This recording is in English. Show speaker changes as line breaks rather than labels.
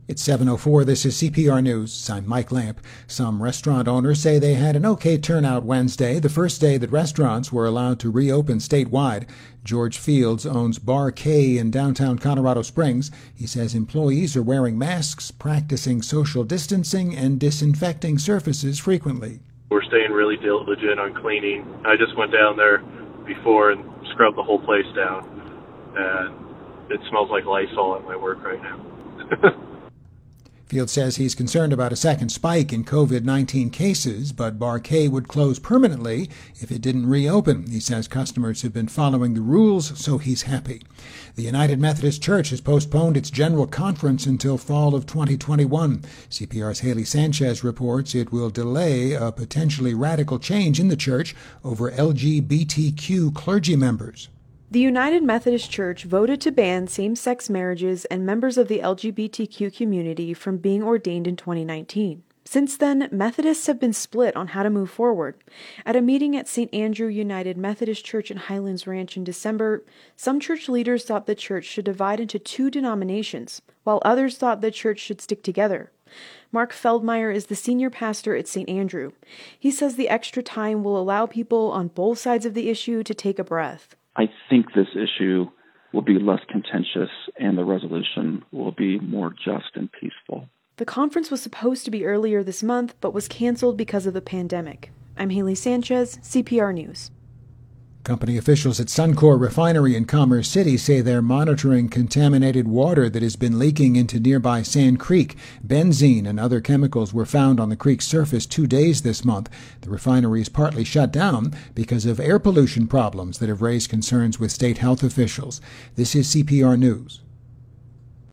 It's 7:04. This is CPR News. I'm Mike Lamp. Some restaurant owners say they had an okay turnout Wednesday, the first day that restaurants were allowed to reopen statewide. George Fields owns Bar K in downtown Colorado Springs. He says employees are wearing masks, practicing social distancing, and disinfecting surfaces frequently.
We're staying really diligent on cleaning. I just went down there before and scrubbed the whole place down, and it smells like Lysol at my work right now.
Fields says he's concerned about a second spike in COVID-19 cases, but Bar K would close permanently if it didn't reopen. He says customers have been following the rules, so he's happy. The United Methodist Church has postponed its general conference until fall of 2021. CPR's Haley Sanchez reports it will delay a potentially radical change in the church over LGBTQ clergy members.
The United Methodist Church voted to ban same-sex marriages and members of the LGBTQ community from being ordained in 2019. Since then, Methodists have been split on how to move forward. At a meeting at St. Andrew United Methodist Church in Highlands Ranch in December, some church leaders thought the church should divide into two denominations, while others thought the church should stick together. Mark Feldmeyer is the senior pastor at St. Andrew. He says the extra time will allow people on both sides of the issue to take a breath.
I think this issue will be less contentious and the resolution will be more just and peaceful.
The conference was supposed to be earlier this month, but was canceled because of the pandemic. I'm Haley Sanchez, CPR News.
Company officials at Suncor Refinery in Commerce City say they're monitoring contaminated water that has been leaking into nearby Sand Creek. Benzene and other chemicals were found on the creek's surface 2 days this month. The refinery is partly shut down because of air pollution problems that have raised concerns with state health officials. This is CPR News.